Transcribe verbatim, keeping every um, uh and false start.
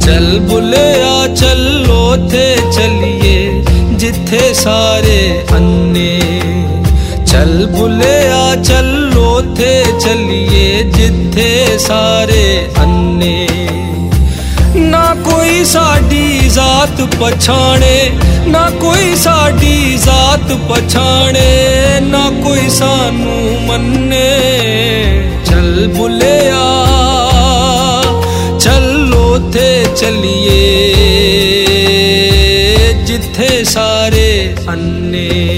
चल बुलिया चलो थे चलिए जिथे सारे अन्ने। चल बुलिया चलो थे चलिए जिथे सारे अन्ने। ना कोई साडी जात पछाणे, ना कोई साडी जात पछाणे, ना कोई सानू मन्ने। चल बुलिया चलो थे चलिए जिथे सारे अन्ने।